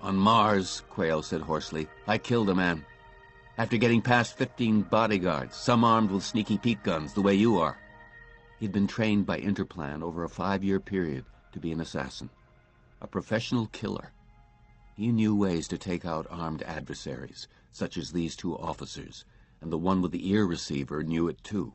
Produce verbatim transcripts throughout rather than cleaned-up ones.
On Mars, Quayle said hoarsely, I killed a man. After getting past fifteen bodyguards, some armed with sneaky Pete guns, the way you are. He'd been trained by Interplan over a five-year period to be an assassin. A professional killer. He knew ways to take out armed adversaries, such as these two officers, and the one with the ear receiver knew it too.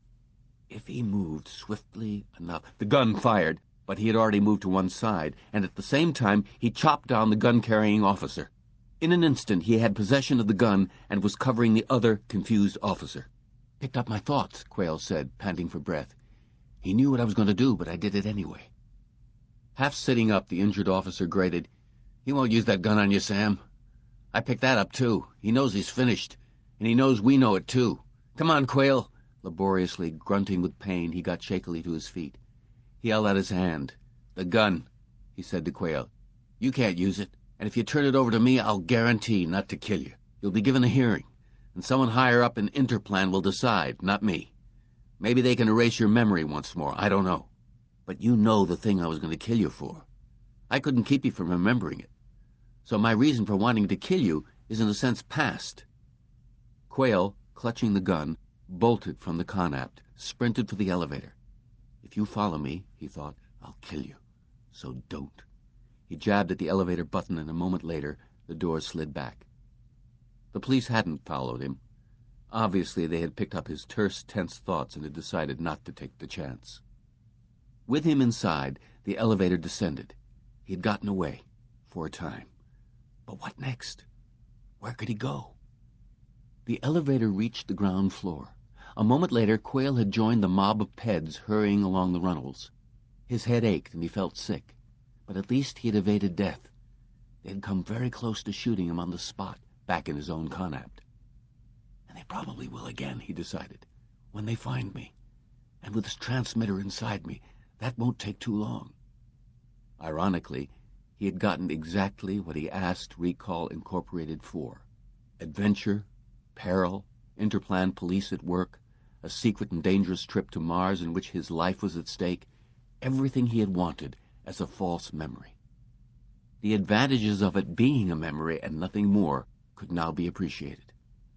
If he moved swiftly enough... The gun fired, but he had already moved to one side, and at the same time he chopped down the gun-carrying officer. In an instant he had possession of the gun and was covering the other confused officer. Picked up my thoughts, Quayle said, panting for breath. He knew what I was going to do, but I did it anyway. Half sitting up, the injured officer grated, He won't use that gun on you, Sam. I picked that up, too. He knows he's finished, and he knows we know it, too. Come on, Quayle. Laboriously, grunting with pain, he got shakily to his feet. He held out his hand. The gun, he said to Quayle. You can't use it, and if you turn it over to me, I'll guarantee not to kill you. You'll be given a hearing, and someone higher up in Interplan will decide, not me. Maybe they can erase your memory once more, I don't know. But you know the thing I was going to kill you for. I couldn't keep you from remembering it. So my reason for wanting to kill you is in a sense past. Quayle, clutching the gun, bolted from the Connaught, sprinted for the elevator. If you follow me, he thought, I'll kill you. So don't. He jabbed at the elevator button, and a moment later, the door slid back. The police hadn't followed him. Obviously, they had picked up his terse, tense thoughts and had decided not to take the chance. With him inside, the elevator descended. He had gotten away, for a time. But what next? Where could he go? The elevator reached the ground floor. A moment later, Quayle had joined the mob of Peds hurrying along the runnels. His head ached and he felt sick, but at least he had evaded death. They had come very close to shooting him on the spot, back in his own Connaught. And they probably will again, he decided, when they find me. And with this transmitter inside me, that won't take too long. Ironically, he had gotten exactly what he asked Recall Incorporated for. Adventure, peril, Interplan police at work, a secret and dangerous trip to Mars in which his life was at stake, everything he had wanted as a false memory. The advantages of it being a memory and nothing more could now be appreciated.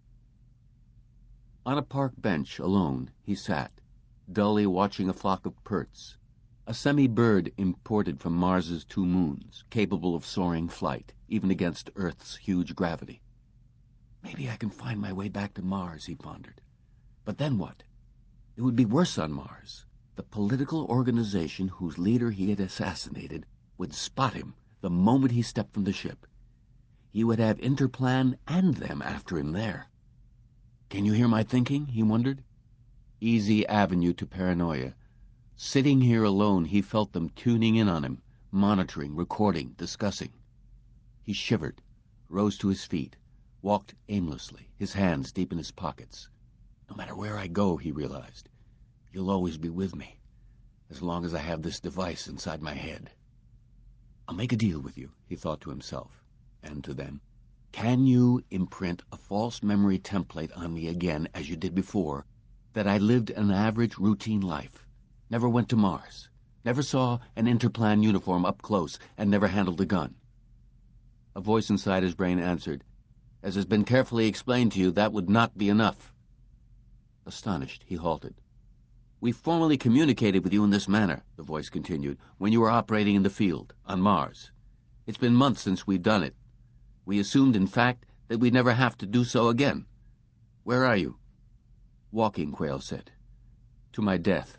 On a park bench, alone, he sat, dully watching a flock of perts, a semi-bird imported from Mars's two moons, capable of soaring flight, even against Earth's huge gravity. Maybe I can find my way back to Mars, he pondered. But then what? It would be worse on Mars. The political organization whose leader he had assassinated would spot him the moment he stepped from the ship. He would have Interplan and them after him there. Can you hear my thinking? He wondered. Easy avenue to paranoia. Sitting here alone, he felt them tuning in on him, monitoring, recording, discussing. He shivered, rose to his feet, walked aimlessly, his hands deep in his pockets. No matter where I go, he realized, you'll always be with me, as long as I have this device inside my head. I'll make a deal with you, he thought to himself, and to them. Can you imprint a false memory template on me again, as you did before, that I lived an average, routine life, never went to Mars, never saw an Interplan uniform up close, and never handled a gun? A voice inside his brain answered, As has been carefully explained to you, that would not be enough. Astonished, he halted. We formally communicated with you in this manner, the voice continued, when you were operating in the field, on Mars. It's been months since we've done it. We assumed, in fact, that we'd never have to do so again. Where are you? Walking, Quayle said. To my death.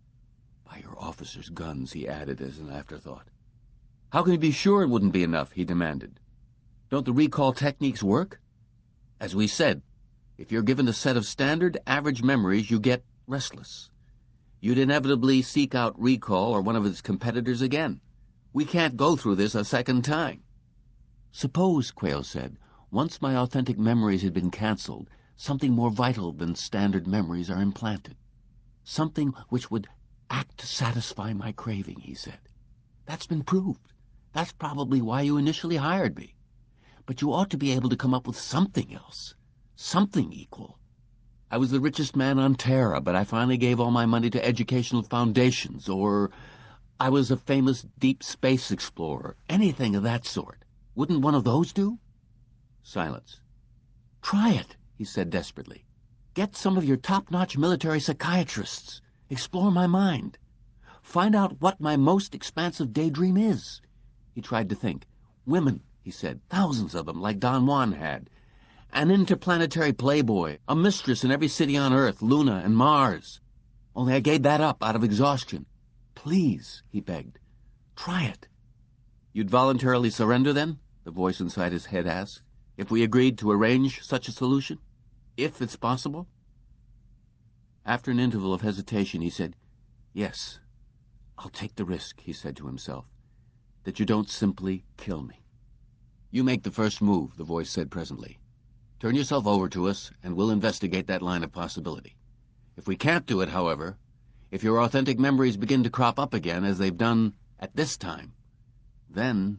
By your officers' guns, he added as an afterthought. How can you be sure it wouldn't be enough, he demanded. Don't the recall techniques work? As we said, if you're given a set of standard, average memories, you get restless. You'd inevitably seek out Recall or one of its competitors again. We can't go through this a second time. Suppose, Quayle said, once my authentic memories had been cancelled, something more vital than standard memories are implanted. Something which would act to satisfy my craving, he said. That's been proved. That's probably why you initially hired me. But you ought to be able to come up with something else. Something equal. I was the richest man on Terra, but I finally gave all my money to educational foundations, or I was a famous deep space explorer, anything of that sort. Wouldn't one of those do? Silence. Try it, he said desperately. Get some of your top-notch military psychiatrists. Explore my mind. Find out what my most expansive daydream is. He tried to think. Women, he said, thousands of them, like Don Juan had. An interplanetary playboy, a mistress in every city on Earth, Luna and Mars. Only I gave that up out of exhaustion. Please, he begged, try it. You'd voluntarily surrender, then? The voice inside his head asked. If we agreed to arrange such a solution? If it's possible? After an interval of hesitation, he said, yes, I'll take the risk, he said to himself, that you don't simply kill me. You make the first move, the voice said presently. Turn yourself over to us, and we'll investigate that line of possibility. If we can't do it, however, if your authentic memories begin to crop up again, as they've done at this time, then...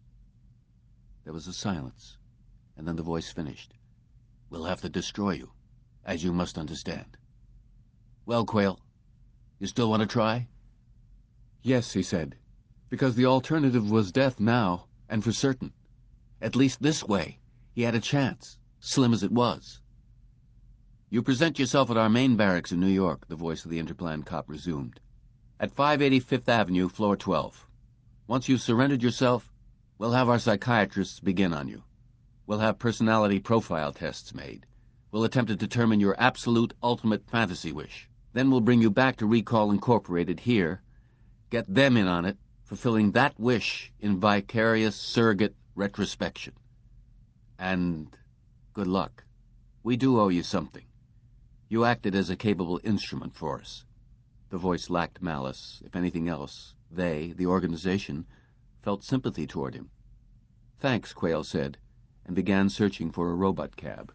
There was a silence, and then the voice finished. We'll have to destroy you, as you must understand. Well, Quayle, you still want to try? Yes, he said, because the alternative was death now, and for certain. At least this way, he had a chance, slim as it was. You present yourself at our main barracks in New York, the voice of the Interplan cop resumed. At five eighty Fifth Avenue, floor twelve. Once you've surrendered yourself, we'll have our psychiatrists begin on you. We'll have personality profile tests made. We'll attempt to determine your absolute ultimate fantasy wish. Then we'll bring you back to Recall Incorporated here, get them in on it, fulfilling that wish in vicarious surrogate retrospection. And good luck. We do owe you something. You acted as a capable instrument for us. The voice lacked malice. If anything else, they, the organization, felt sympathy toward him. Thanks, Quayle said, and began searching for a robot cab.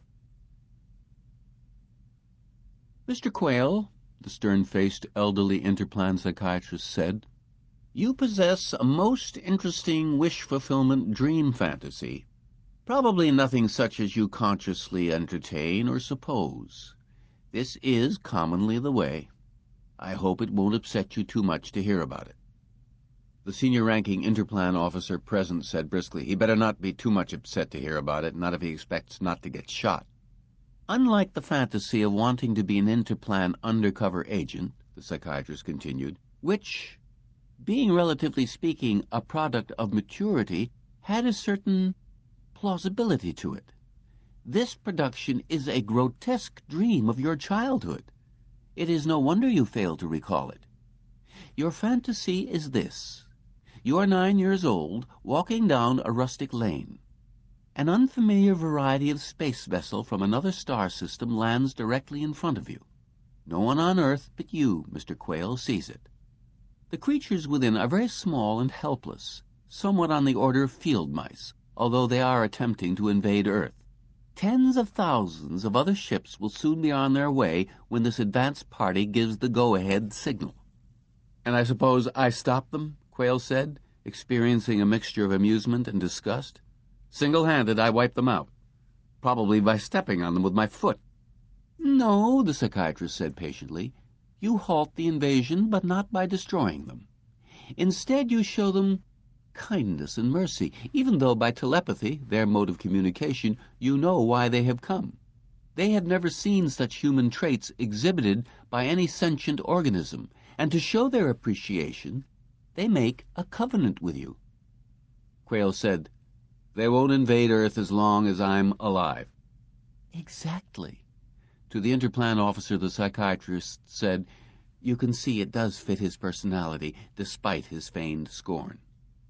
Mister Quayle, the stern-faced, elderly Interplan psychiatrist said, you possess a most interesting wish-fulfillment dream fantasy. Probably nothing such as you consciously entertain or suppose. This is commonly the way. I hope it won't upset you too much to hear about it. The senior-ranking Interplan officer present said briskly, he better not be too much upset to hear about it, not if he expects not to get shot. Unlike the fantasy of wanting to be an Interplan undercover agent, the psychiatrist continued, which, being relatively speaking a product of maturity, had a certain plausibility to it. This production is a grotesque dream of your childhood. It is no wonder you fail to recall it. Your fantasy is this. You are nine years old, walking down a rustic lane. An unfamiliar variety of space vessel from another star system lands directly in front of you. No one on Earth but you, Mister Quayle, sees it. The creatures within are very small and helpless, somewhat on the order of field mice, although they are attempting to invade Earth. Tens of thousands of other ships will soon be on their way when this advance party gives the go-ahead signal. And I suppose I stop them? Quayle said, experiencing a mixture of amusement and disgust. Single-handed, I wipe them out, probably by stepping on them with my foot. No, the psychiatrist said patiently. You halt the invasion, but not by destroying them. Instead, you show them kindness and mercy, even though by telepathy, their mode of communication, you know why they have come. They have never seen such human traits exhibited by any sentient organism, and to show their appreciation, they make a covenant with you. Quayle said, they won't invade Earth as long as I'm alive. Exactly. To the Interplan officer, the psychiatrist said, you can see it does fit his personality, despite his feigned scorn.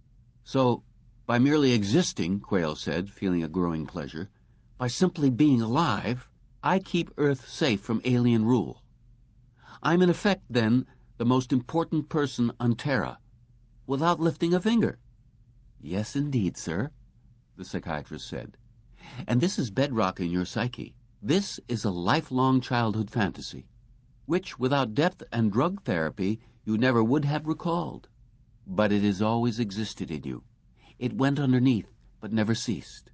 So, by merely existing, Quayle said, feeling a growing pleasure, by simply being alive, I keep Earth safe from alien rule. I'm in effect, then, the most important person on Terra, without lifting a finger. Yes, indeed, sir, the psychiatrist said. And this is bedrock in your psyche. This is a lifelong childhood fantasy, which, without depth and drug therapy, you never would have recalled. But it has always existed in you. It went underneath, but never ceased.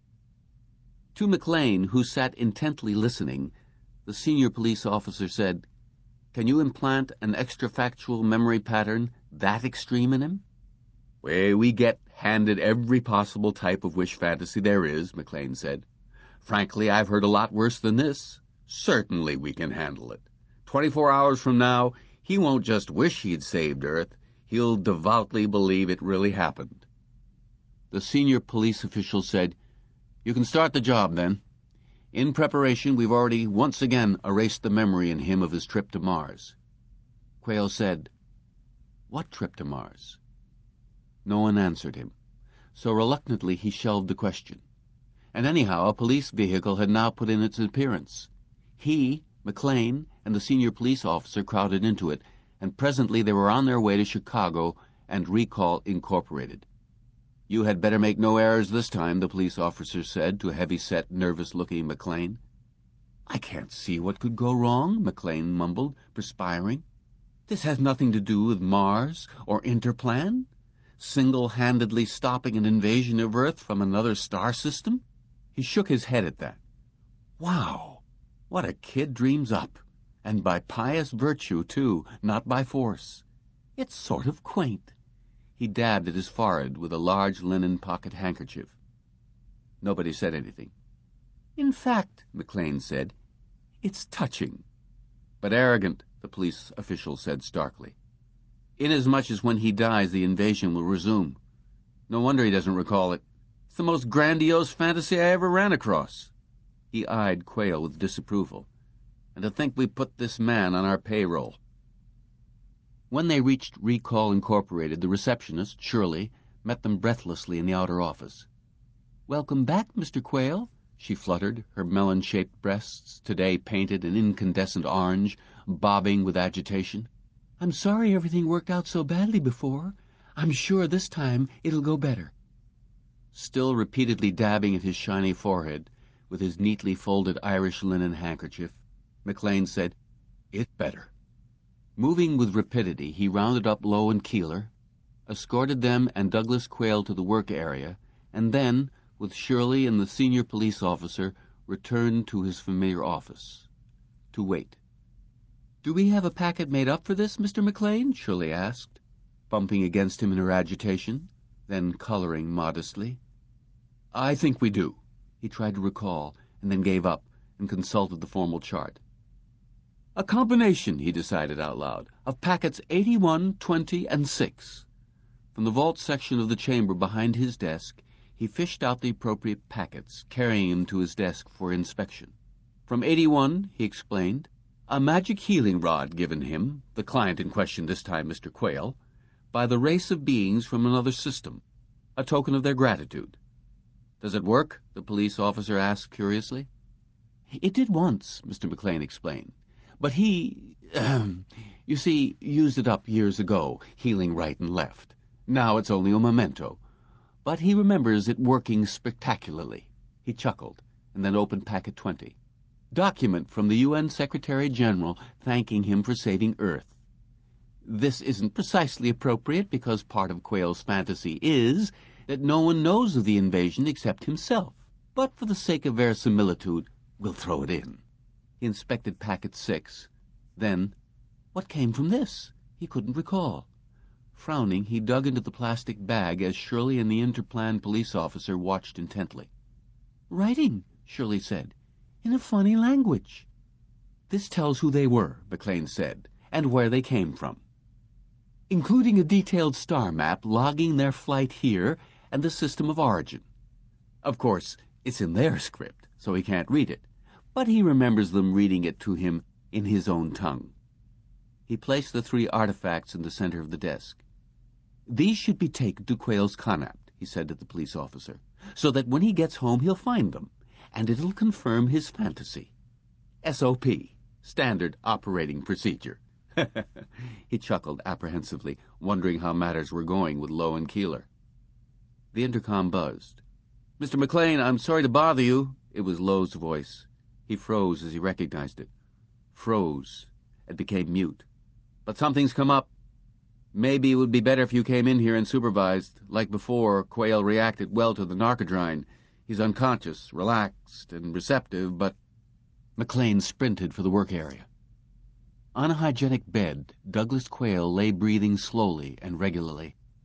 To McLean, who sat intently listening, the senior police officer said, can you implant an extrafactual memory pattern that extreme in him? "Way we get handed every possible type of wish fantasy there is," McLean said. "Frankly, I've heard a lot worse than this. Certainly we can handle it. Twenty-four hours from now, he won't just wish he'd saved Earth. He'll devoutly believe it really happened." The senior police official said, "You can start the job, then. In preparation, we've already once again erased the memory in him of his trip to Mars." Quayle said, "What trip to Mars?" No one answered him, so reluctantly he shelved the question. And anyhow, a police vehicle had now put in its appearance. He, McLean, and the senior police officer crowded into it, and presently they were on their way to Chicago and Recall Incorporated. "You had better make no errors this time," the police officer said to heavy-set, nervous-looking McLean. "I can't see what could go wrong," McLean mumbled, perspiring. "This has nothing to do with Mars or Interplan. Single-handedly stopping an invasion of Earth from another star system?" He shook his head at that. "Wow, what a kid dreams up! And by pious virtue, too, not by force. It's sort of quaint." He dabbed at his forehead with a large linen pocket handkerchief. Nobody said anything. "In fact," McLean said, "it's touching." "But arrogant," the police official said starkly. "Inasmuch as when he dies the invasion will resume. No wonder he doesn't recall it. It's the most grandiose fantasy I ever ran across." He eyed Quayle with disapproval. "And to think we put this man on our payroll." When they reached Recall Incorporated, the receptionist, Shirley, met them breathlessly in the outer office. "Welcome back, Mister Quayle," she fluttered, her melon-shaped breasts, today painted an incandescent orange, bobbing with agitation. "I'm sorry everything worked out so badly before. I'm sure this time it'll go better." Still repeatedly dabbing at his shiny forehead with his neatly folded Irish linen handkerchief, McLean said, "It better." Moving with rapidity, he rounded up Lowe and Keeler, escorted them and Douglas Quayle to the work area, and then, with Shirley and the senior police officer, returned to his familiar office. To wait. "Do we have a packet made up for this, Mister McLean?" Shirley asked, bumping against him in her agitation, then coloring modestly. "I think we do." He tried to recall, and then gave up and consulted the formal chart. "A combination," he decided out loud, "of packets eighty-one, twenty, and six." From the vault section of the chamber behind his desk, he fished out the appropriate packets, carrying them to his desk for inspection. From eighty-one, he explained, a magic healing rod given him, the client in question this time Mister Quayle, by the race of beings from another system, a token of their gratitude. "Does it work?" the police officer asked curiously. "It did once," Mister McLean explained. "But he, ahem, you see, used it up years ago, healing right and left. Now it's only a memento. But he remembers it working spectacularly." He chuckled, and then opened packet twenty. "Document from the U N Secretary-General thanking him for saving Earth. This isn't precisely appropriate because part of Quayle's fantasy is that no one knows of the invasion except himself. But for the sake of verisimilitude, we'll throw it in." He inspected packet six. Then, what came from this? He couldn't recall. Frowning, he dug into the plastic bag as Shirley and the Interplan police officer watched intently. "Writing," Shirley said, "in a funny language." "This tells who they were," McLean said, "and where they came from, including a detailed star map logging their flight here and the system of origin. Of course, it's in their script, so he can't read it, but he remembers them reading it to him in his own tongue." He placed the three artifacts in the center of the desk. "These should be taken to Quayle's Connaught," he said to the police officer, "so that when he gets home he'll find them, and it'll confirm his fantasy. S O P, standard operating procedure." He chuckled apprehensively, wondering how matters were going with Lowe and Keeler. The intercom buzzed. "Mister McLean, I'm sorry to bother you." It was Lowe's voice. He froze as he recognized it. Froze and became mute. "But something's come up. Maybe it would be better if you came in here and supervised. Like before, Quayle reacted well to the narcodrine. He's unconscious, relaxed, and receptive, but—" McLean sprinted for the work area. On a hygienic bed, Douglas Quayle lay breathing slowly and regularly.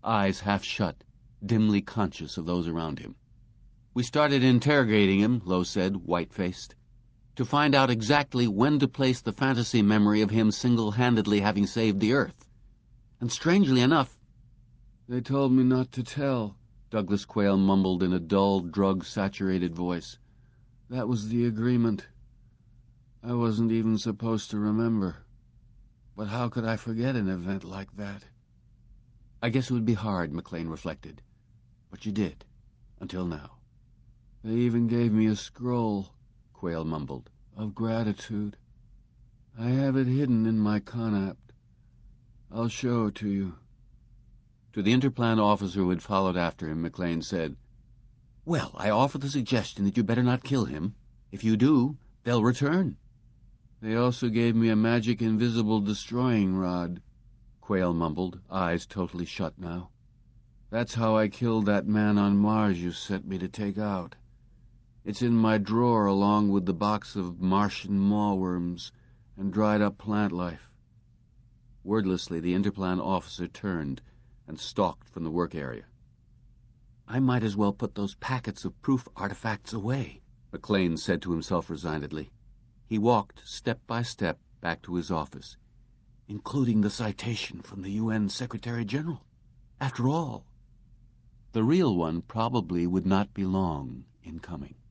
eyes half shut, dimly conscious of those around him. "We started interrogating him," Lowe said, white-faced, "to find out exactly when to place the fantasy memory of him single-handedly having saved the Earth. And strangely enough—" "They told me not to tell," Douglas Quayle mumbled in a dull, drug-saturated voice. "That was the agreement. I wasn't even supposed to remember. But how could I forget an event like that?" "I guess it would be hard," McLean reflected. "But you did, until now." "They even gave me a scroll," Quayle mumbled, "of gratitude. I have it hidden in my Connacht. I'll show it to you." To the Interplan officer who had followed after him, McLean said, "Well, I offer the suggestion that you better not kill him. If you do, they'll return." "They also gave me a magic invisible destroying rod," Quayle mumbled, eyes totally shut now. "That's how I killed that man on Mars you sent me to take out. It's in my drawer along with the box of Martian mawworms and dried-up plant life." Wordlessly, the Interplan officer turned and stalked from the work area. "I might as well put those packets of proof artifacts away," McLean said to himself resignedly. He walked step by step back to his office, including the citation from the U N Secretary-General. After all, the real one probably would not be long in coming.